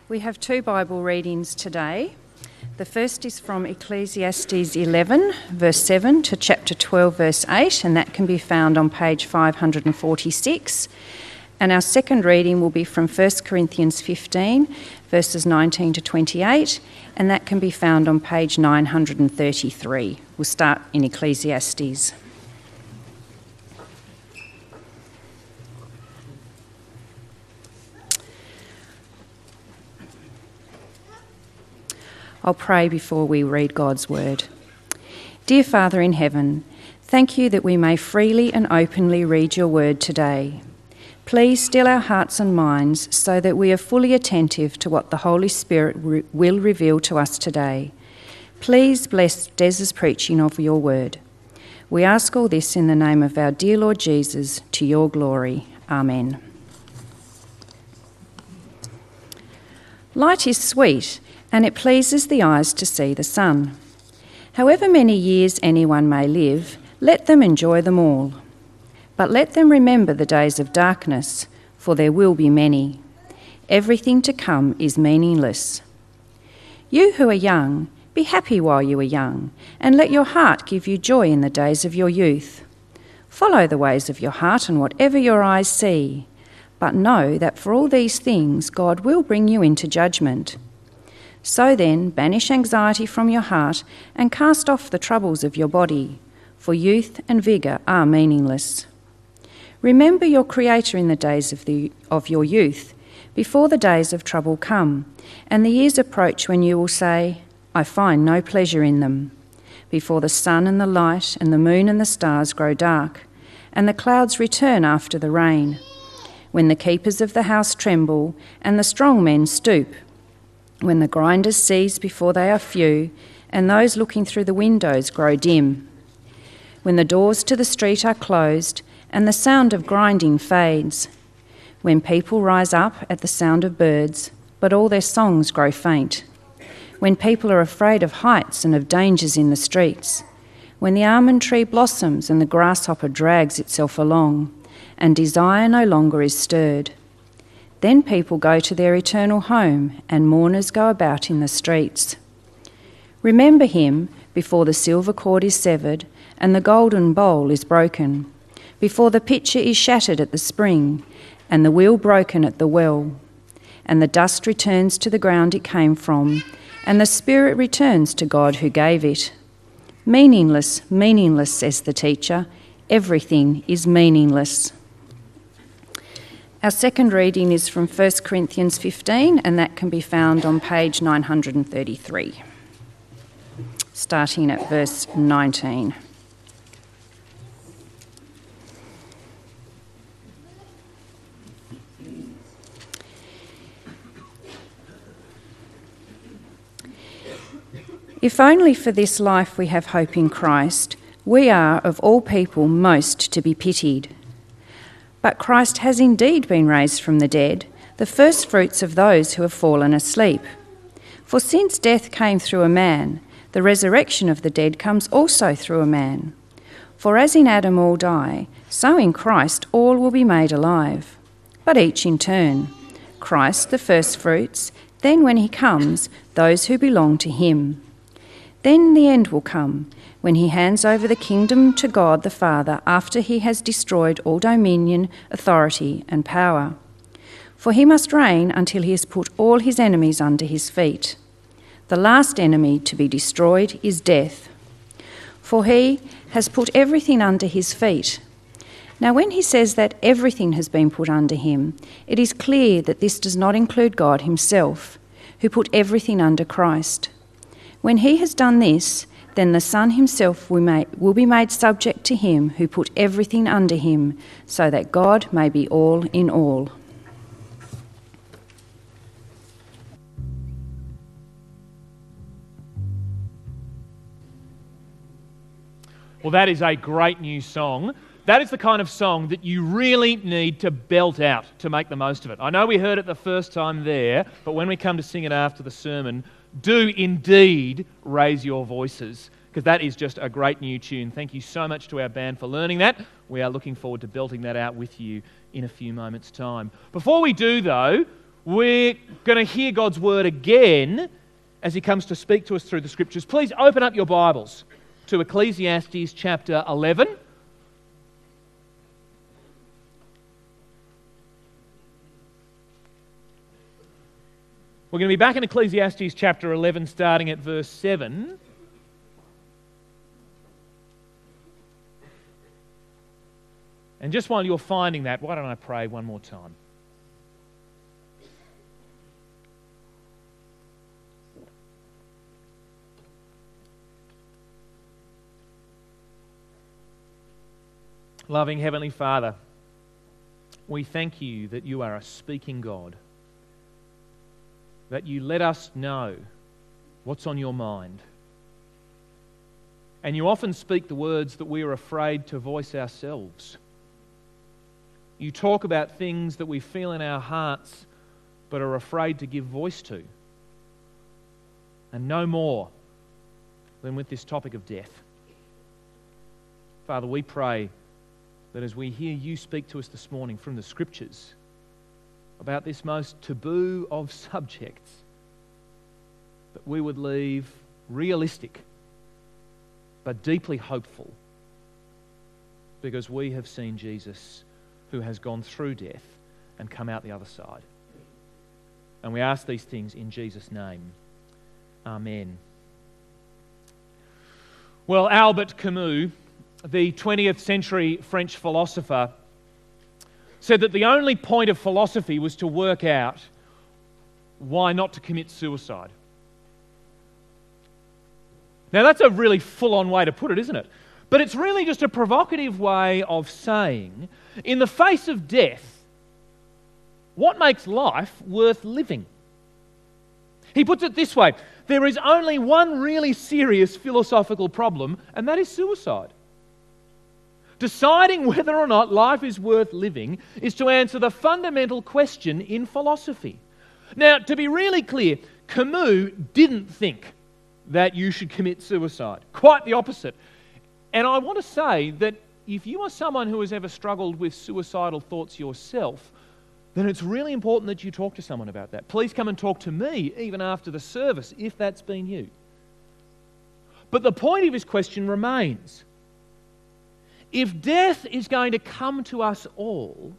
We have two Bible readings today. The first is from Ecclesiastes 11, verse 7 to chapter 12, verse 8, and that can be found on page 546. And our second reading will be from 1 Corinthians 15, verses 19 to 28, and that can be found on page 933. We'll start in Ecclesiastes. I'll pray before we read God's word. Dear Father in heaven, thank you that we may freely and openly read your word today. Please still our hearts and minds so that we are fully attentive to what the Holy Spirit will reveal to us today. Please bless Des's preaching of your word. We ask all this in the name of our dear Lord Jesus, to your glory. Amen. Light is sweet, and it pleases the eyes to see the sun. However many years anyone may live, let them enjoy them all. But let them remember the days of darkness, for there will be many. Everything to come is meaningless. You who are young, be happy while you are young, and let your heart give you joy in the days of your youth. Follow the ways of your heart and whatever your eyes see, but know that for all these things God will bring you into judgment. So then, banish anxiety from your heart and cast off the troubles of your body, for youth and vigour are meaningless. Remember your Creator in the days of your youth, before the days of trouble come, and the years approach when you will say, I find no pleasure in them, before the sun and the light and the moon and the stars grow dark, and the clouds return after the rain, when the keepers of the house tremble and the strong men stoop, when the grinders cease before they are few, and those looking through the windows grow dim. When the doors to the street are closed, and the sound of grinding fades. When people rise up at the sound of birds, but all their songs grow faint. When people are afraid of heights and of dangers in the streets. When the almond tree blossoms and the grasshopper drags itself along, and desire no longer is stirred. Then people go to their eternal home, and mourners go about in the streets. Remember him before the silver cord is severed, and the golden bowl is broken, before the pitcher is shattered at the spring, and the wheel broken at the well, and the dust returns to the ground it came from, and the spirit returns to God who gave it. Meaningless, meaningless, says the teacher. Everything is meaningless. Our second reading is from 1 Corinthians 15, and that can be found on page 933, starting at verse 19. If only for this life we have hope in Christ, we are of all people most to be pitied. But Christ has indeed been raised from the dead, the firstfruits of those who have fallen asleep. For since death came through a man, the resurrection of the dead comes also through a man. For as in Adam all die, so in Christ all will be made alive, but each in turn. Christ the firstfruits, then when he comes, those who belong to him. Then the end will come, when he hands over the kingdom to God the Father after he has destroyed all dominion, authority and power. For he must reign until he has put all his enemies under his feet. The last enemy to be destroyed is death. For he has put everything under his feet. Now when he says that everything has been put under him, it is clear that this does not include God himself, who put everything under Christ. When he has done this, then the Son himself will be made subject to him who put everything under him, so that God may be all in all. Well, that is a great new song. That is the kind of song that you really need to belt out to make the most of it. I know we heard it the first time there, but when we come to sing it after the sermon, do indeed raise your voices, because that is just a great new tune. Thank you so much to our band for learning that. We are looking forward to belting that out with you in a few moments' time. Before we do, though, we're going to hear God's word again as he comes to speak to us through the Scriptures. Please open up your Bibles to Ecclesiastes chapter 11. We're going to be back in Ecclesiastes chapter 11, starting at verse 7. And just while you're finding that, why don't I pray one more time? Loving Heavenly Father, we thank you that you are a speaking God, that you let us know what's on your mind. And you often speak the words that we are afraid to voice ourselves. You talk about things that we feel in our hearts but are afraid to give voice to. And no more than with this topic of death. Father, we pray that as we hear you speak to us this morning from the Scriptures about this most taboo of subjects, that we would leave realistic but deeply hopeful, because we have seen Jesus who has gone through death and come out the other side. And we ask these things in Jesus' name. Amen. Well, Albert Camus, the 20th century French philosopher, said that the only point of philosophy was to work out why not to commit suicide. Now, that's a really full-on way to put it, isn't it? But it's really just a provocative way of saying, in the face of death, what makes life worth living? He puts it this way: there is only one really serious philosophical problem, and that is suicide. Deciding whether or not life is worth living is to answer the fundamental question in philosophy. Now, to be really clear, Camus didn't think that you should commit suicide. Quite the opposite. And I want to say that if you are someone who has ever struggled with suicidal thoughts yourself, then it's really important that you talk to someone about that. Please come and talk to me even after the service if that's been you. But the point of his question remains. If death is going to come to us all,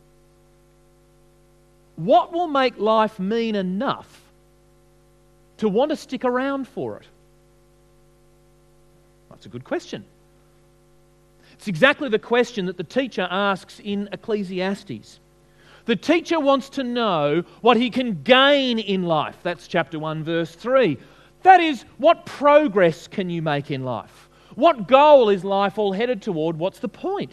what will make life mean enough to want to stick around for it? That's a good question. It's exactly the question that the teacher asks in Ecclesiastes. The teacher wants to know what he can gain in life. That's chapter 1, verse 3. That is, what progress can you make in life? What goal is life all headed toward? What's the point?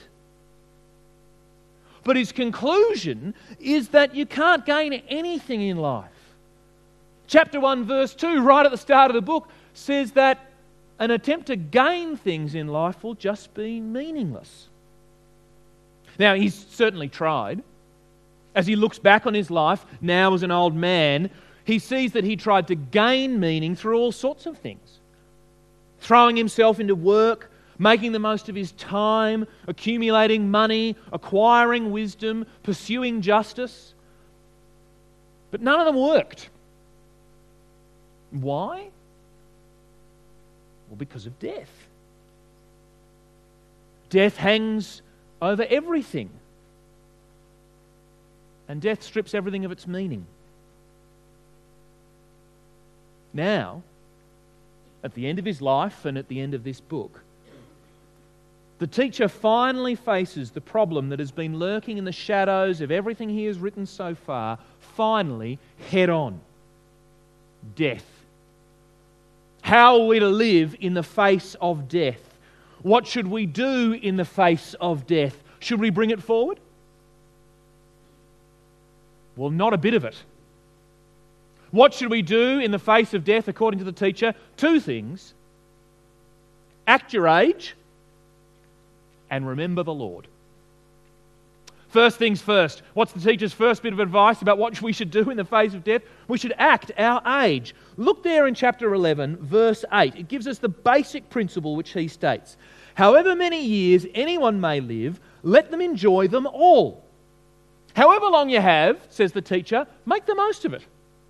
But his conclusion is that you can't gain anything in life. Chapter 1, verse 2, right at the start of the book, says that an attempt to gain things in life will just be meaningless. Now, he's certainly tried. As he looks back on his life, now as an old man, he sees that he tried to gain meaning through all sorts of things. Throwing himself into work, making the most of his time, accumulating money, acquiring wisdom, pursuing justice. But none of them worked. Why? Well, because of death. Death hangs over everything. And death strips everything of its meaning. Now, at the end of his life and at the end of this book, the teacher finally faces the problem that has been lurking in the shadows of everything he has written so far, finally head on. Death. How are we to live in the face of death? What should we do in the face of death? Should we bring it forward? Well, not a bit of it. What should we do in the face of death, according to the teacher? Two things. Act your age and remember the Lord. First things first. What's the teacher's first bit of advice about what we should do in the face of death? We should act our age. Look there in chapter 11, verse 8. It gives us the basic principle which he states. However many years anyone may live, let them enjoy them all. However long you have, says the teacher, make the most of it.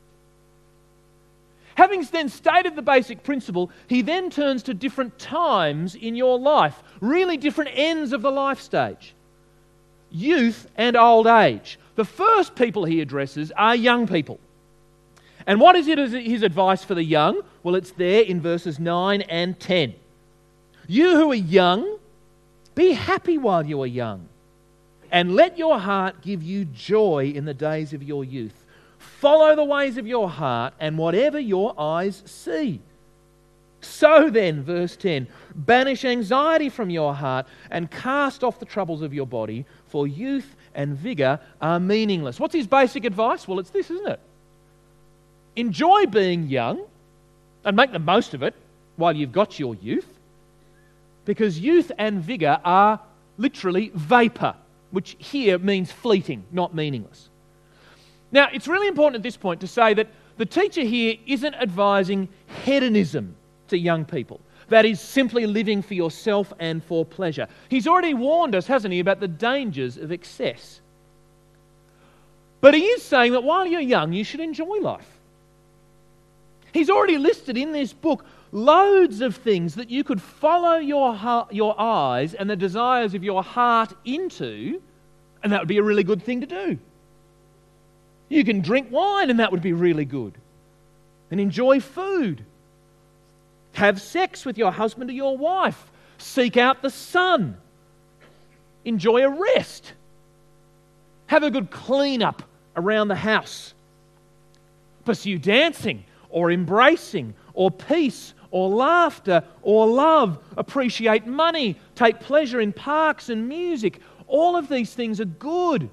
Having then stated the basic principle, he then turns to different times in your life, really different ends of the life stage. Youth and old age. The first people he addresses are young people. And what is his advice for the young? Well, it's there in verses 9 and 10. You who are young, be happy while you are young, and let your heart give you joy in the days of your youth. Follow the ways of your heart and whatever your eyes see. So then, verse 10, banish anxiety from your heart and cast off the troubles of your body, for youth and vigour are meaningless. What's his basic advice? Well, it's this, isn't it? Enjoy being young and make the most of it while you've got your youth, because youth and vigour are literally vapour, which here means fleeting, not meaningless. Now, it's really important at this point to say that the teacher here isn't advising hedonism to young people. That is simply living for yourself and for pleasure. He's already warned us, hasn't he, about the dangers of excess. But he is saying that while you're young, you should enjoy life. He's already listed in this book loads of things that you could follow your eyes and the desires of your heart into, and that would be a really good thing to do. You can drink wine, and that would be really good. And enjoy food. Have sex with your husband or your wife. Seek out the sun. Enjoy a rest. Have a good clean-up around the house. Pursue dancing or embracing or peace or laughter or love. Appreciate money. Take pleasure in parks and music. All of these things are good.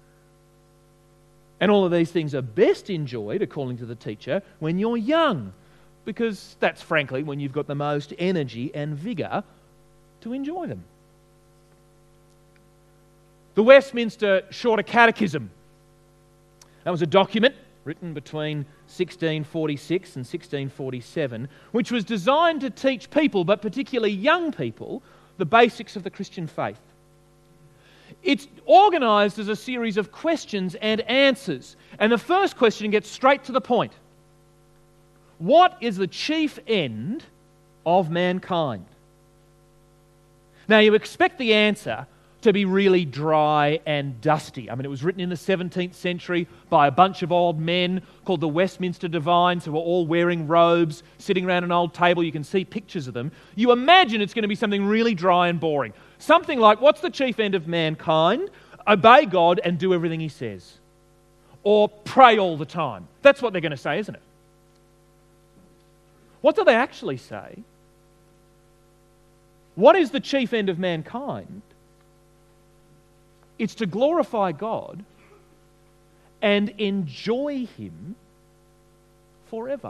And all of these things are best enjoyed, according to the teacher, when you're young, because that's frankly when you've got the most energy and vigour to enjoy them. The Westminster Shorter Catechism. That was a document written between 1646 and 1647, which was designed to teach people, but particularly young people, the basics of the Christian faith. It's organised as a series of questions and answers. And the first question gets straight to the point. What is the chief end of mankind? Now, you expect the answer to be really dry and dusty. I mean, it was written in the 17th century by a bunch of old men called the Westminster Divines, who were all wearing robes, sitting around an old table. You can see pictures of them. You imagine it's going to be something really dry and boring. Something like, what's the chief end of mankind? Obey God and do everything He says. Or pray all the time. That's what they're going to say, isn't it? What do they actually say? What is the chief end of mankind? It's to glorify God and enjoy Him forever.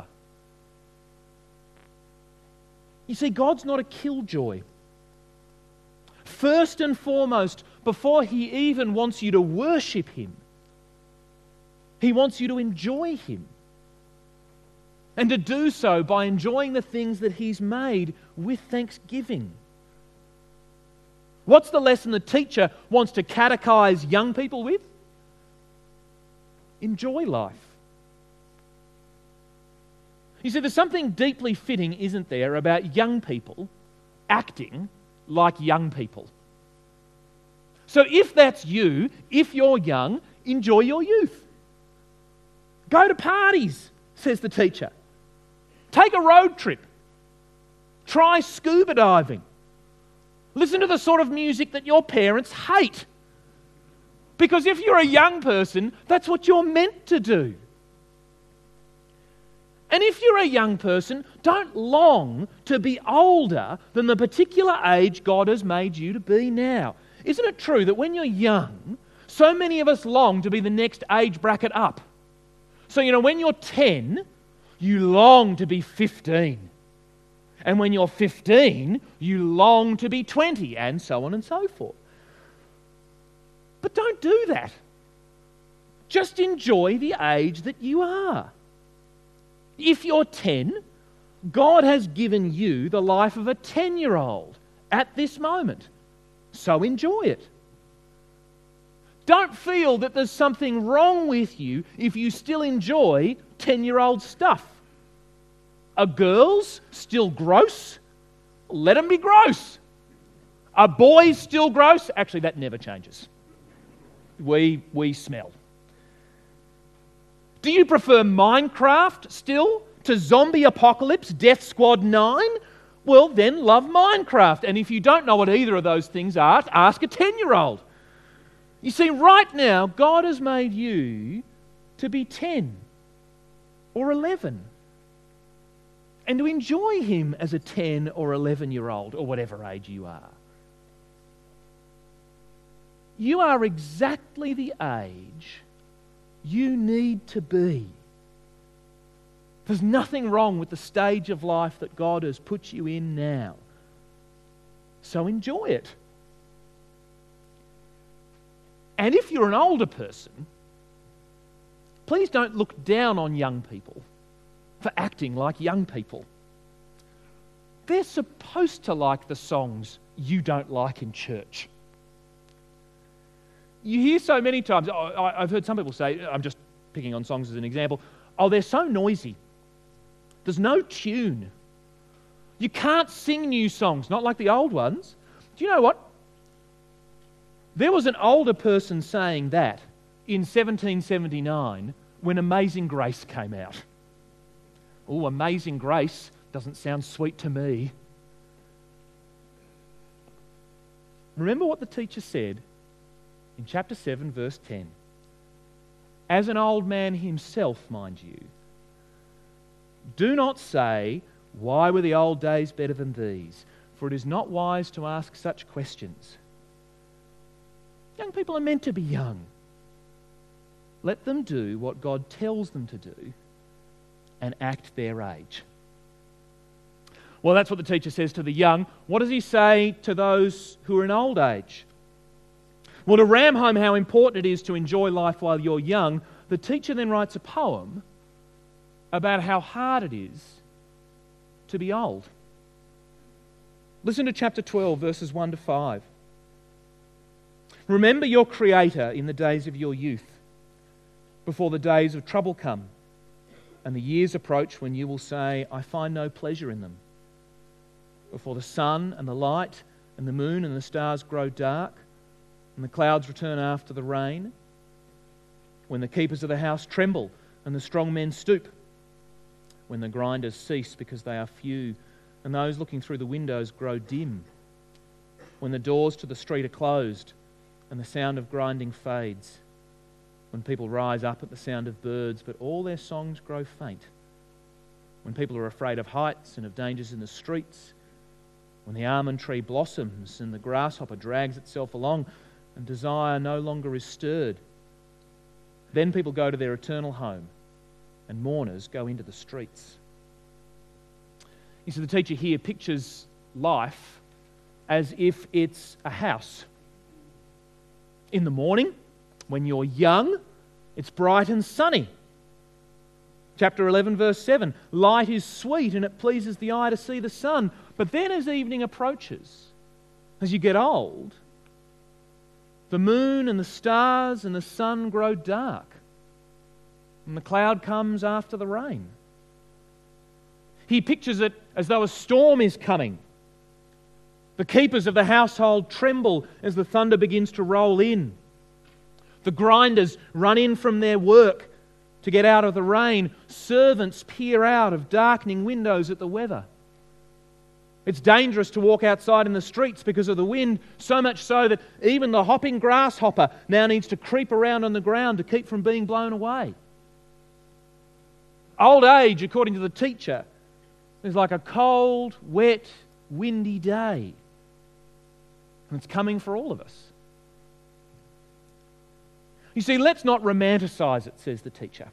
You see, God's not a killjoy. First and foremost, before He even wants you to worship Him, He wants you to enjoy Him. And to do so by enjoying the things that He's made with thanksgiving. What's the lesson the teacher wants to catechize young people with? Enjoy life. You see, there's something deeply fitting, isn't there, about young people acting like young people. So if that's you, if you're young, enjoy your youth. Go to parties, says the teacher. Take a road trip. Try scuba diving. Listen to the sort of music that your parents hate. Because if you're a young person, that's what you're meant to do. And if you're a young person, don't long to be older than the particular age God has made you to be now. Isn't it true that when you're young, so many of us long to be the next age bracket up? So, when you're 10, you long to be 15. And when you're 15, you long to be 20, and so on and so forth. But don't do that. Just enjoy the age that you are. If you're 10, God has given you the life of a 10-year-old at this moment. So enjoy it. Don't feel that there's something wrong with you if you still enjoy 10-year-old stuff. Are girls still gross? Let them be gross. Are boys still gross? Actually, that never changes. We smell. Do you prefer Minecraft still to Zombie Apocalypse, Death Squad 9? Well, then love Minecraft. And if you don't know what either of those things are, ask a 10-year-old. You see, right now, God has made you to be 10 or 11 and to enjoy Him as a 10 or 11-year-old or whatever age you are. You are exactly the age you need to be. There's nothing wrong with the stage of life that God has put you in now. So enjoy it. And if you're an older person, please don't look down on young people for acting like young people. They're supposed to like the songs you don't like in church. You hear so many times, I've heard some people say, I'm just picking on songs as an example, oh, they're so noisy. There's no tune. You can't sing new songs, not like the old ones. Do you know what? There was an older person saying that in 1779 when Amazing Grace came out. Oh, Amazing Grace doesn't sound sweet to me. Remember what the teacher said in chapter 7, verse 10. As an old man himself, mind you, do not say, why were the old days better than these? For it is not wise to ask such questions. Young people are meant to be young. Let them do what God tells them to do and act their age. Well, that's what the teacher says to the young. What does he say to those who are in old age? Well, to ram home how important it is to enjoy life while you're young, the teacher then writes a poem about how hard it is to be old. Listen to chapter 12, verses 1 to 5. Remember your Creator in the days of your youth, before the days of trouble come, and the years approach when you will say, I find no pleasure in them. Before the sun and the light and the moon and the stars grow dark, and the clouds return after the rain, when the keepers of the house tremble and the strong men stoop, when the grinders cease because they are few, and those looking through the windows grow dim, when the doors to the street are closed and the sound of grinding fades, when people rise up at the sound of birds, but all their songs grow faint, when people are afraid of heights and of dangers in the streets, when the almond tree blossoms and the grasshopper drags itself along and desire no longer is stirred, then people go to their eternal home and mourners go into the streets. You see, the teacher here pictures life as if it's a house. In the morning, when you're young, it's bright and sunny. Chapter 11, verse 7, light is sweet and it pleases the eye to see the sun. But then as evening approaches, as you get old, the moon and the stars and the sun grow dark, and the cloud comes after the rain. He pictures it as though a storm is coming. The keepers of the household tremble as the thunder begins to roll in. The grinders run in from their work to get out of the rain. Servants peer out of darkening windows at the weather. It's dangerous to walk outside in the streets because of the wind, so much so that even the hopping grasshopper now needs to creep around on the ground to keep from being blown away. Old age, according to the teacher, is like a cold, wet, windy day. And it's coming for all of us. You see, let's not romanticize it, says the teacher.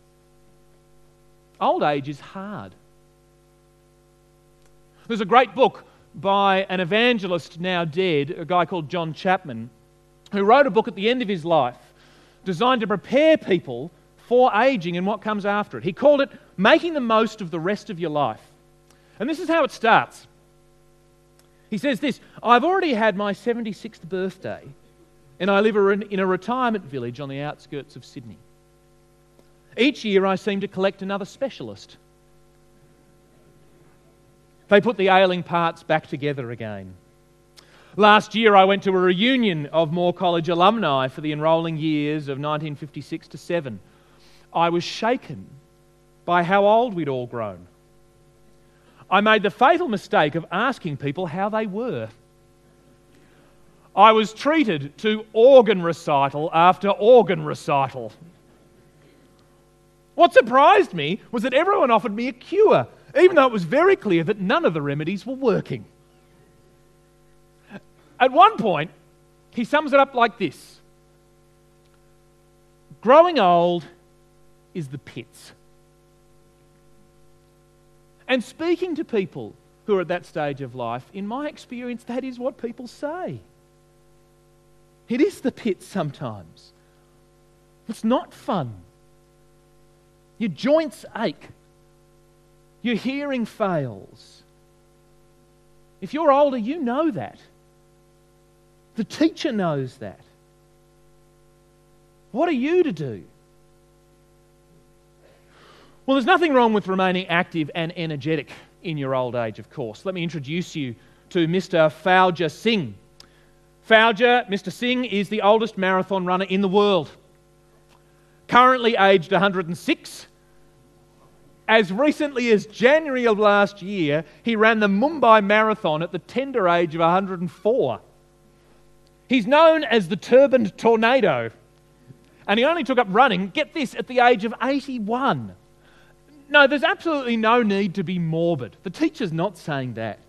Old age is hard. There's a great book by an evangelist now dead, a guy called John Chapman, who wrote a book at the end of his life designed to prepare people for aging and what comes after it. He called it Making the Most of the Rest of Your Life. And this is how it starts. He says this, I've already had my 76th birthday, and I live in a retirement village on the outskirts of Sydney. Each year I seem to collect another specialist. They put the ailing parts back together again. Last year I went to a reunion of Moore College alumni for the enrolling years of 1956 to 7. I was shaken by how old we'd all grown. I made the fatal mistake of asking people how they were. I was treated to organ recital after organ recital. What surprised me was that everyone offered me a cure, even though it was very clear that none of the remedies were working. At one point, he sums it up like this: growing old is the pits. And speaking to people who are at that stage of life, in my experience, that is what people say. It is the pits sometimes. It's not fun. Your joints ache. Your hearing fails. If you're older, you know that. The teacher knows that. What are you to do? Well, there's nothing wrong with remaining active and energetic in your old age, of course. Let me introduce you to Mr. Fauja Singh. Mr. Singh is the oldest marathon runner in the world. Currently aged 106. As recently as January of last year, he ran the Mumbai Marathon at the tender age of 104. He's known as the Turbaned Tornado. And he only took up running, get this, at the age of 81. No, there's absolutely no need to be morbid. The teacher's not saying that.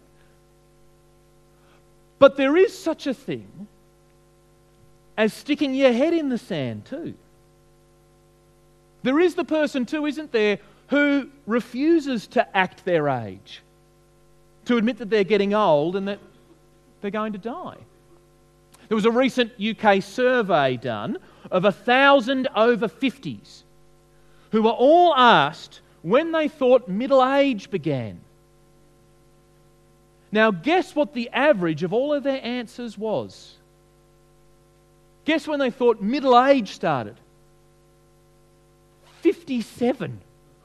But there is such a thing as sticking your head in the sand too. There is the person too, isn't there, who refuses to act their age, to admit that they're getting old and that they're going to die. There was a recent UK survey done of 1,000 over 50s who were all asked when they thought middle age began. Now, guess what the average of all of their answers was? Guess when they thought middle age started? 57.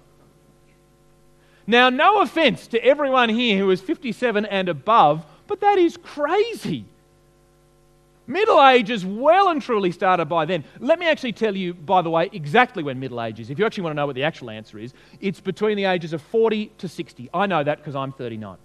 Now, no offence to everyone here who is 57 and above, but that is crazy. Middle age is well and truly started by then. Let me actually tell you, by the way, exactly when middle age is. If you actually want to know what the actual answer is, it's between the ages of 40 to 60. I know that because I'm 39.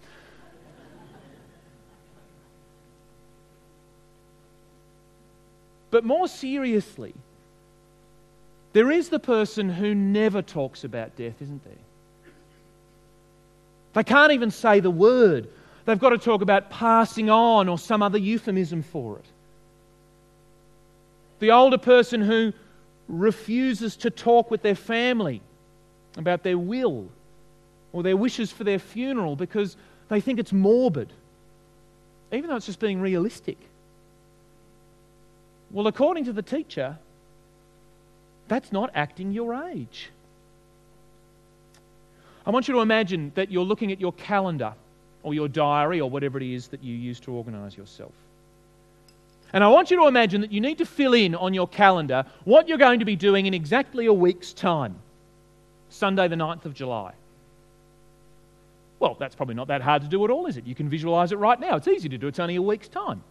But more seriously, there is the person who never talks about death, isn't there? They can't even say the word. They've got to talk about passing on or some other euphemism for it. The older person who refuses to talk with their family about their will or their wishes for their funeral because they think it's morbid, even though it's just being realistic. Well, according to the teacher, that's not acting your age. I want you to imagine that you're looking at your calendar or your diary or whatever it is that you use to organise yourself. And I want you to imagine that you need to fill in on your calendar what you're going to be doing in exactly a week's time, Sunday the 9th of July. Well, that's probably not that hard to do at all, is it? You can visualise it right now. It's easy to do. It's only a week's time.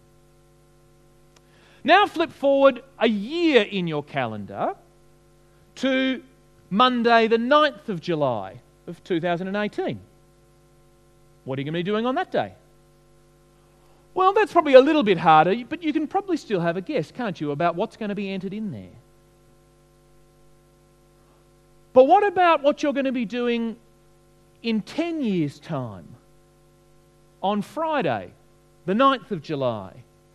Now flip forward a year in your calendar to Monday the 9th of July of 2018. What are you going to be doing on that day? Well, that's probably a little bit harder, but you can probably still have a guess, can't you, about what's going to be entered in there. But what about what you're going to be doing in 10 years' time? On Friday, the 9th of July,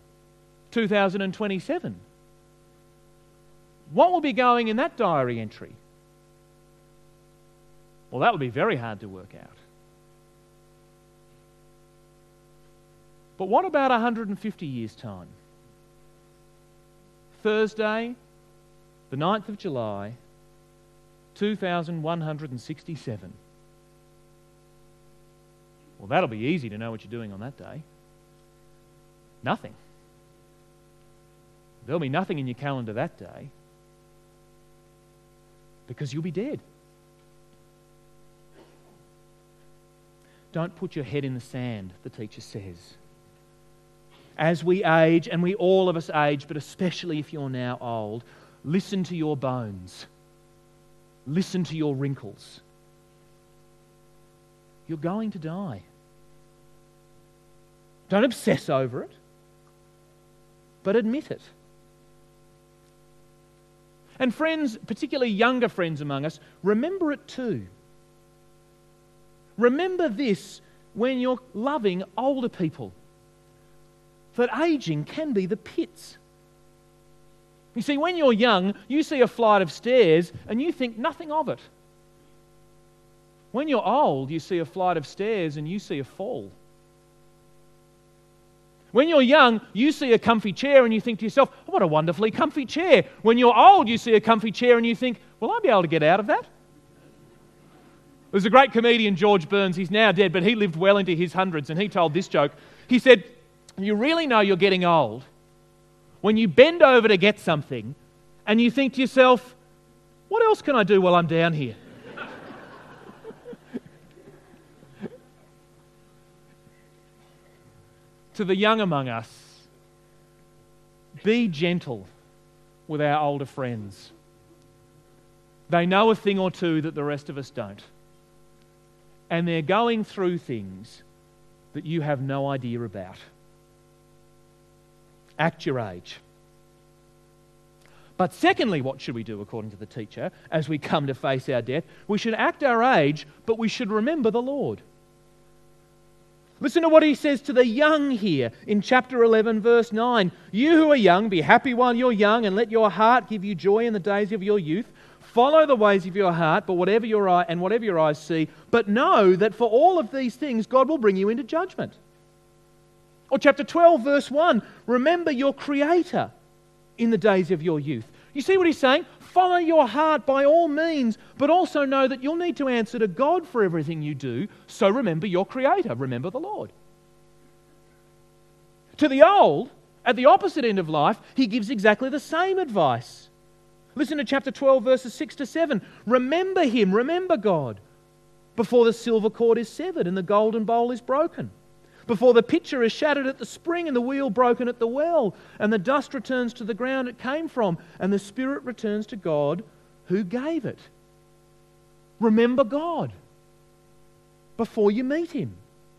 2027. What will be going in that diary entry? Well, that would be very hard to work out. But what about 150 years' time? Thursday, the 9th of July, 2167. Well, that'll be easy to know what you're doing on that day. Nothing. There'll be nothing in your calendar that day because you'll be dead. Don't put your head in the sand, the teacher says. As we age, and we all of us age, but especially if you're now old, listen to your bones. Listen to your wrinkles. You're going to die. Don't obsess over it, but admit it. And friends, particularly younger friends among us, remember it too. Remember this when you're loving older people, that aging can be the pits. You see, when you're young, you see a flight of stairs and you think nothing of it. When you're old, you see a flight of stairs and you see a fall. When you're young, you see a comfy chair and you think to yourself, oh, what a wonderfully comfy chair. When you're old, you see a comfy chair and you think, will I be able to get out of that? There's a great comedian, George Burns. He's now dead, but he lived well into his hundreds, and he told this joke. He said, you really know you're getting old when you bend over to get something and you think to yourself, what else can I do while I'm down here? To the young among us, be gentle with our older friends. They know a thing or two that the rest of us don't. And they're going through things that you have no idea about. Act your age. But secondly, what should we do according to the teacher as we come to face our death? We should act our age, but we should remember the Lord. Listen to what he says to the young here in chapter 11, verse 9. You who are young, be happy while you're young, and let your heart give you joy in the days of your youth. Follow the ways of your heart, but whatever your eyes see. But know that for all of these things, God will bring you into judgment. Or chapter 12, verse 1. Remember your Creator in the days of your youth. You see what he's saying? Follow your heart by all means, but also know that you'll need to answer to God for everything you do. So remember your Creator. Remember the Lord. To the old, at the opposite end of life, he gives exactly the same advice. Listen to chapter 12, verses 6 to 7. Remember Him, remember God, before the silver cord is severed and the golden bowl is broken, before the pitcher is shattered at the spring and the wheel broken at the well, and the dust returns to the ground it came from, and the spirit returns to God who gave it. Remember God before you meet Him.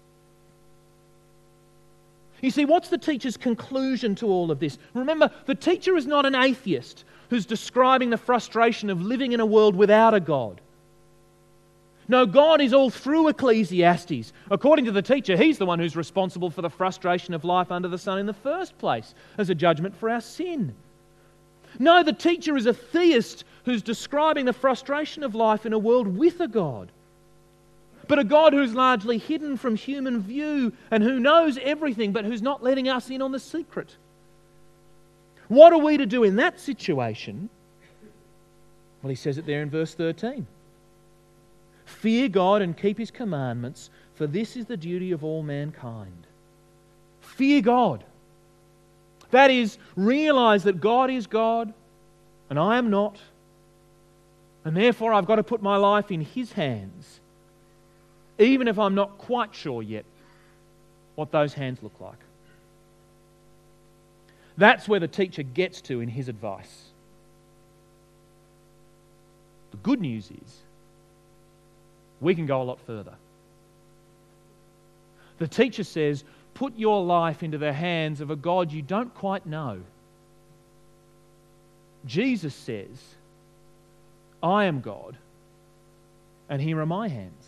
You see, what's the teacher's conclusion to all of this? Remember, the teacher is not an atheist who's describing the frustration of living in a world without a God. No, God is all through Ecclesiastes. According to the teacher, He's the one who's responsible for the frustration of life under the sun in the first place, as a judgment for our sin. No, the teacher is a theist who's describing the frustration of life in a world with a God. But a God who's largely hidden from human view and who knows everything, but who's not letting us in on the secret. What are we to do in that situation? Well, he says it there in verse 13. Fear God and keep His commandments, for this is the duty of all mankind. Fear God. That is, realize that God is God and I am not, and therefore I've got to put my life in His hands, even if I'm not quite sure yet what those hands look like. That's where the teacher gets to in his advice. The good news is, we can go a lot further. The teacher says, put your life into the hands of a God you don't quite know. Jesus says, I am God, and here are my hands.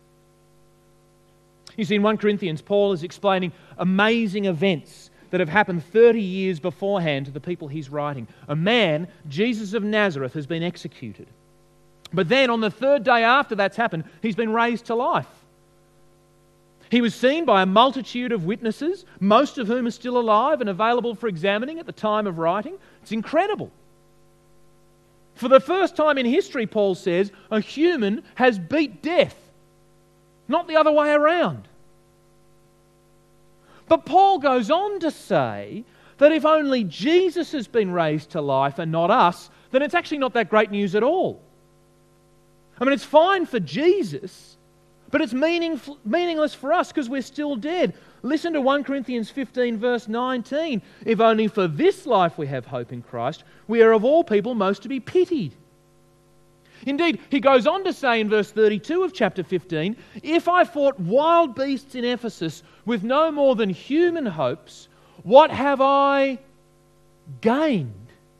You see, in 1 Corinthians, Paul is explaining amazing events that have happened 30 years beforehand to the people he's writing. A man, Jesus of Nazareth, has been executed. But then on the third day after that's happened, he's been raised to life. He was seen by a multitude of witnesses, most of whom are still alive and available for examining at the time of writing. It's incredible. For the first time in history, Paul says, a human has beat death, not the other way around. But Paul goes on to say that if only Jesus has been raised to life and not us, then it's actually not that great news at all. I mean, it's fine for Jesus, but it's meaningless for us because we're still dead. Listen to 1 Corinthians 15 verse 19. If only for this life we have hope in Christ, we are of all people most to be pitied. Indeed, he goes on to say in verse 32 of chapter 15, if I fought wild beasts in Ephesus with no more than human hopes, what have I gained?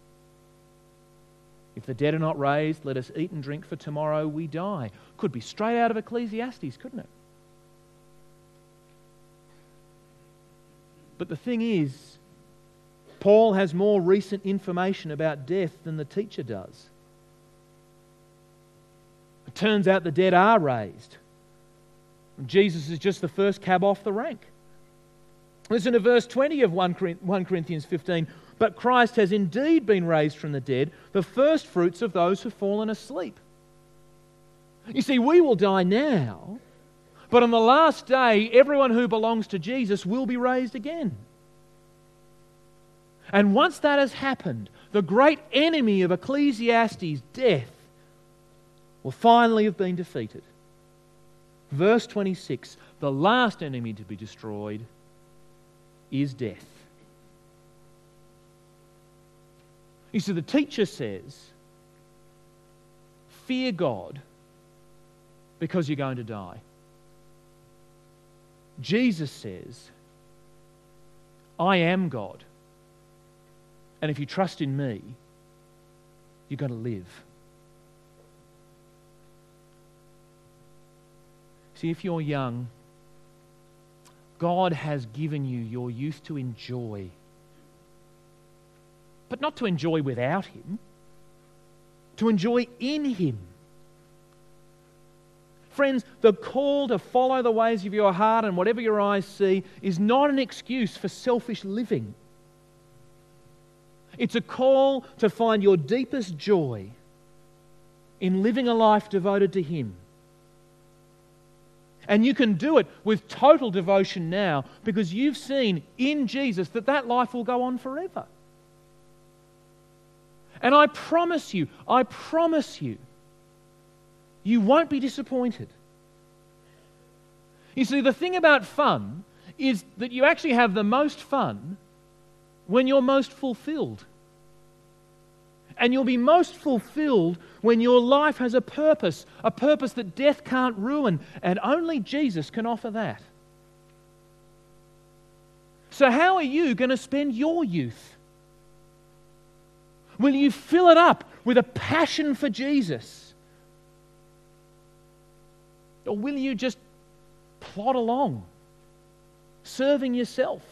If the dead are not raised, let us eat and drink, for tomorrow we die. Could be straight out of Ecclesiastes, couldn't it? But the thing is, Paul has more recent information about death than the teacher does. It turns out the dead are raised. Jesus is just the first cab off the rank. Listen to verse 20 of 1 Corinthians 15. But Christ has indeed been raised from the dead, the first fruits of those who've fallen asleep. You see, we will die now, but on the last day, everyone who belongs to Jesus will be raised again. And once that has happened, the great enemy of Ecclesiastes, death, will finally have been defeated. Verse 26, the last enemy to be destroyed is death. You see, the teacher says, fear God because you're going to die. Jesus says, I am God. And if you trust in me, you're going to live. See, if you're young, God has given you your youth to enjoy. But not to enjoy without Him, to enjoy in Him. Friends, the call to follow the ways of your heart and whatever your eyes see is not an excuse for selfish living. It's a call to find your deepest joy in living a life devoted to Him. And you can do it with total devotion now because you've seen in Jesus that life will go on forever. And I promise you, you won't be disappointed. You see, the thing about fun is that you actually have the most fun when you're most fulfilled. And you'll be most fulfilled when your life has a purpose that death can't ruin, and only Jesus can offer that. So how are you going to spend your youth? Will you fill it up with a passion for Jesus? Or will you just plod along, serving yourself,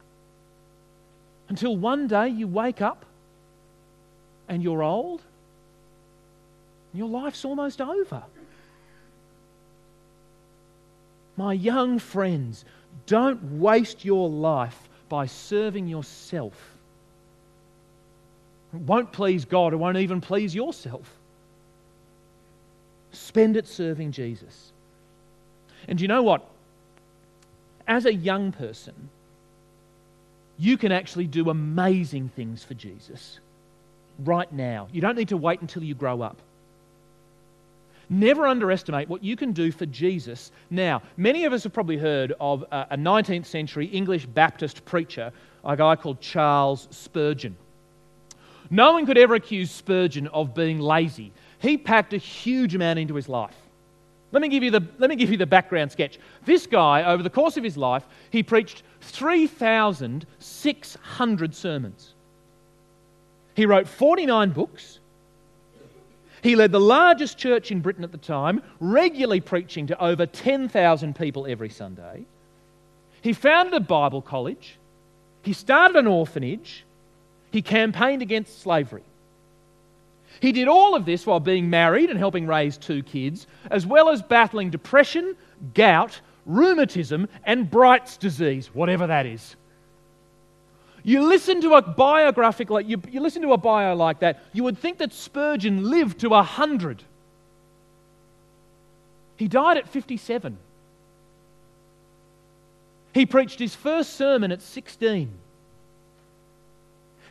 until one day you wake up and you're old and your life's almost over? My young friends, don't waste your life by serving yourself. It won't please God. It won't even please yourself. Spend it serving Jesus. And you know what? As a young person, you can actually do amazing things for Jesus right now. You don't need to wait until you grow up. Never underestimate what you can do for Jesus now. Many of us have probably heard of a 19th century English Baptist preacher, a guy called Charles Spurgeon. No one could ever accuse Spurgeon of being lazy. He packed a huge amount into his life. Let me give you the background sketch. This guy, over the course of his life, he preached 3,600 sermons. He wrote 49 books. He led the largest church in Britain at the time, regularly preaching to over 10,000 people every Sunday. He founded a Bible college. He started an orphanage. He campaigned against slavery. He did all of this while being married and helping raise 2 kids, as well as battling depression, gout, rheumatism, and Bright's disease, whatever that is. You listen to a biographic like you listen to a bio like that, you would think that Spurgeon lived to 100. He died at 57. He preached his first sermon at 16.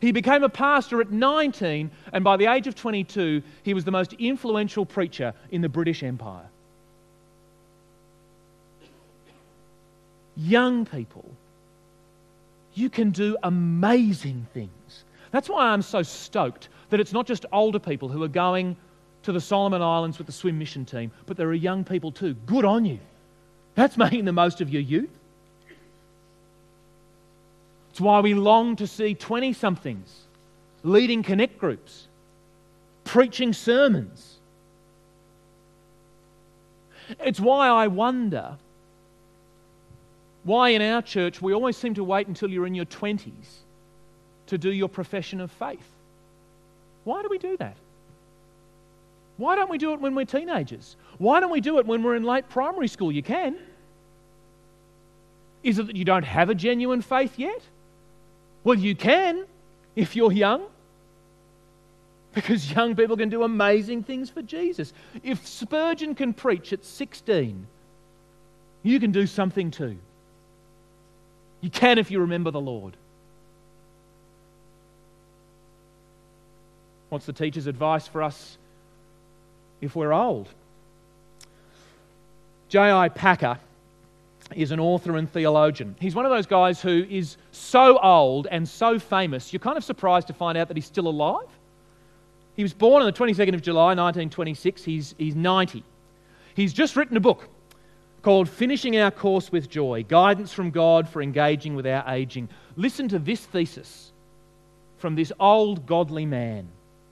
He became a pastor at 19, and by the age of 22, he was the most influential preacher in the British Empire. Young people, you can do amazing things. That's why I'm so stoked that it's not just older people who are going to the Solomon Islands with the swim mission team, but there are young people too. Good on you. That's making the most of your youth. It's why we long to see 20-somethings leading connect groups, preaching sermons. It's why I wonder why in our church we always seem to wait until you're in your 20s to do your profession of faith. Why do we do that? Why don't we do it when we're teenagers? Why don't we do it when we're in late primary school? You can. Is it that you don't have a genuine faith yet? Well, you can if you're young. Because young people can do amazing things for Jesus. If Spurgeon can preach at 16, you can do something too. You can if you remember the Lord. What's the teacher's advice for us if we're old? J.I. Packer is an author and theologian. He's one of those guys who is so old and so famous, you're kind of surprised to find out that he's still alive. He was born on the 22nd of July, 1926. He's 90. He's just written a book called Finishing Our Course with Joy, Guidance from God for Engaging with Our Aging. Listen to this thesis from this old godly man.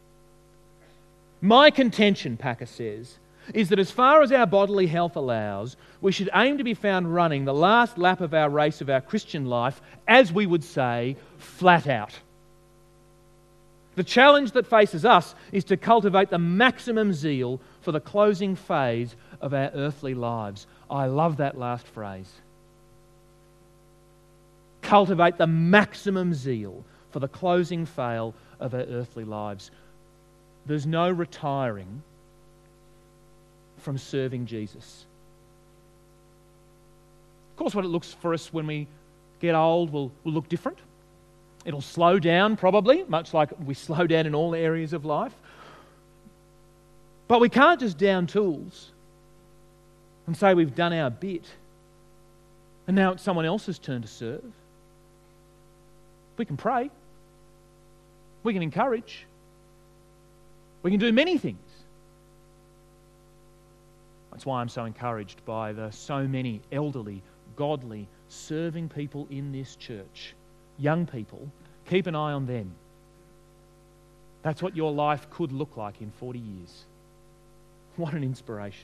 My contention, Packer says, is that as far as our bodily health allows, we should aim to be found running the last lap of our race of our Christian life, as we would say, flat out. The challenge that faces us is to cultivate the maximum zeal for the closing phase of our earthly lives. I love that last phrase. Cultivate the maximum zeal for the closing phase of our earthly lives. There's no retiring from serving Jesus. Of course, what it looks for us when we get old will look different. It'll slow down probably, much like we slow down in all areas of life. But we can't just down tools and say we've done our bit and now it's someone else's turn to serve. We can pray. We can encourage. We can do many things. That's why I'm so encouraged by the so many elderly, godly, serving people in this church. Young people, keep an eye on them. That's what your life could look like in 40 years. What an inspiration.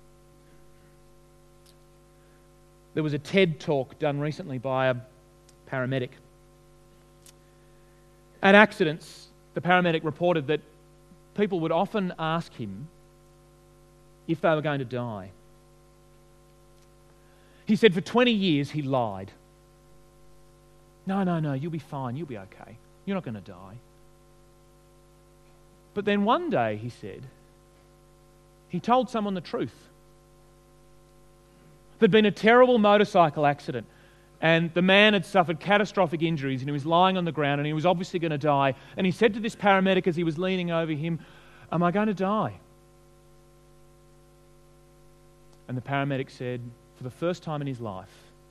There was a TED talk done recently by a paramedic. At accidents, the paramedic reported that people would often ask him if they were going to die. He said for 20 years he lied. No, you'll be fine, you'll be okay. You're not going to die. But then one day, he said, he told someone the truth. There'd been a terrible motorcycle accident and the man had suffered catastrophic injuries and he was lying on the ground and he was obviously going to die. And he said to this paramedic as he was leaning over him, "Am I going to die?" And the paramedic said, for the first time in his life,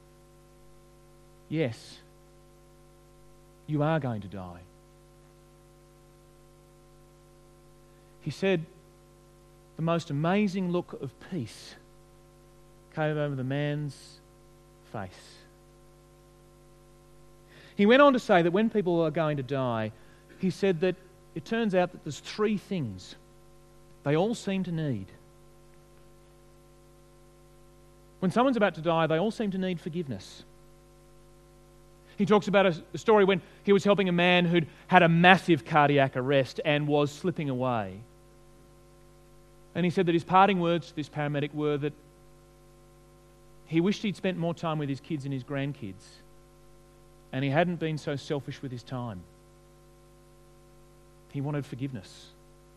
"Yes, you are going to die." He said the most amazing look of peace came over the man's face. He went on to say that when people are going to die, he said that it turns out that there's three things they all seem to need. When someone's about to die, they all seem to need forgiveness. He talks about a story when he was helping a man who'd had a massive cardiac arrest and was slipping away. And he said that his parting words to this paramedic were that he wished he'd spent more time with his kids and his grandkids, and he hadn't been so selfish with his time. He wanted forgiveness.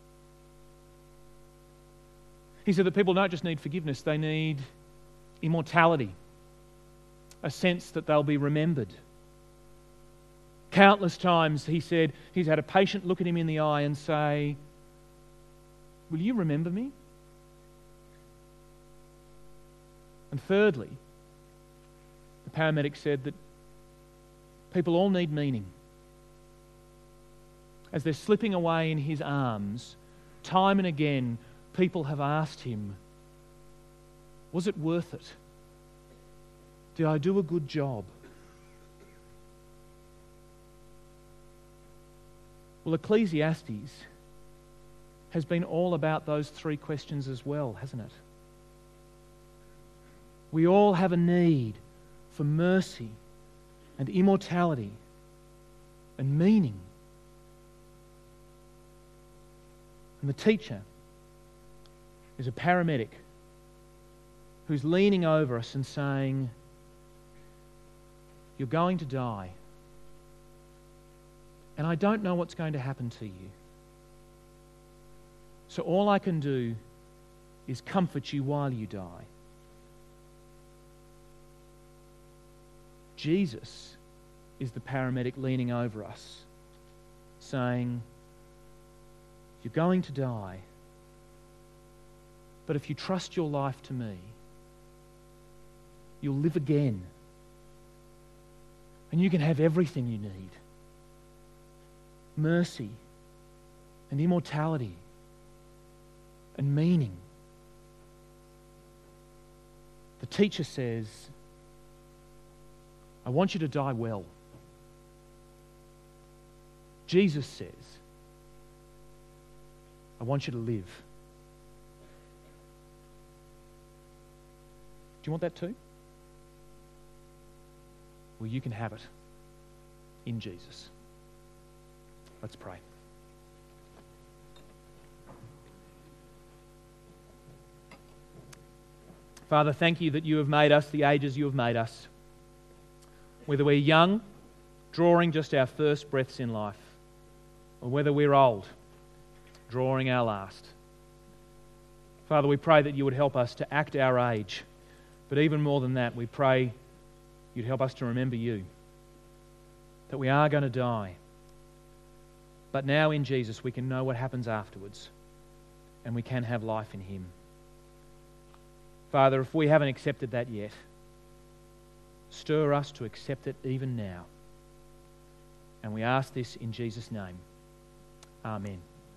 He said that people don't just need forgiveness, they need immortality, a sense that they'll be remembered. Countless times he said he's had a patient look at him in the eye and say, "Will you remember me?" And thirdly, the paramedic said that people all need meaning. As they're slipping away in his arms, time and again, people have asked him, "Was it worth it? Did I do a good job?" Well, Ecclesiastes has been all about those three questions as well, hasn't it? We all have a need for mercy and immortality and meaning. And the teacher is a paramedic who's leaning over us and saying, "You're going to die. And I don't know what's going to happen to you. So all I can do is comfort you while you die." Jesus is the paramedic leaning over us, saying, "You're going to die. But if you trust your life to me, you'll live again. And you can have everything you need. Mercy and immortality and meaning." The teacher says, "I want you to die well." Jesus says, "I want you to live." Do you want that too? Well, you can have it in Jesus. Let's pray. Father, thank you that you have made us the ages you have made us. Whether we're young, drawing just our first breaths in life, or whether we're old, drawing our last. Father, we pray that you would help us to act our age. But even more than that, we pray you'd help us to remember you. That we are going to die. But now in Jesus we can know what happens afterwards. And we can have life in him. Father, if we haven't accepted that yet, stir us to accept it even now. And we ask this in Jesus' name. Amen.